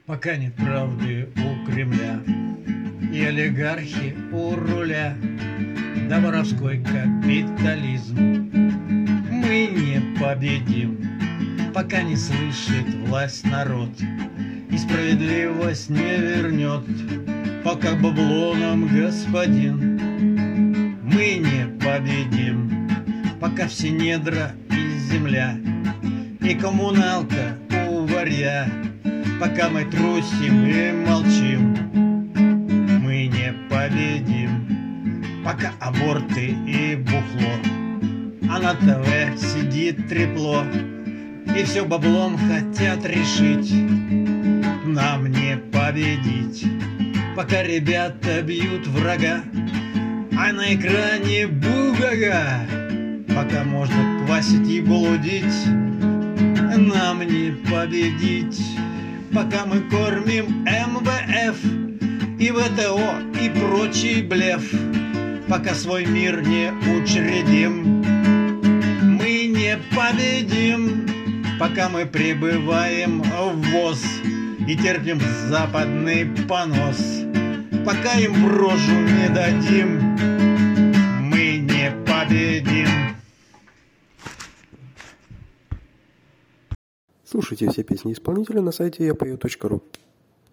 Пока нет правды у Кремля и олигархи у руля, да воровской капитализм, мы не победим. Пока не слышит власть народ и справедливость не вернет, пока бабло нам господин, мы не победим. Пока все недра и земля и коммуналка у варья, пока мы трусим и молчим, мы не победим. Пока аборты и бухло, а на ТВ сидит трепло, и все баблом хотят решить, нам не победить. Пока ребята бьют врага, а на экране бугага, пока можно квасить и блудить, нам не победить. Пока мы кормим МВФ и ВТО и прочий блеф, пока свой мир не учредим, мы не победим. Пока мы пребываем в ВОЗ и терпим западный понос, пока им в рожу не дадим, мы не победим. Слушайте все песни исполнителя на сайте yapою.ru.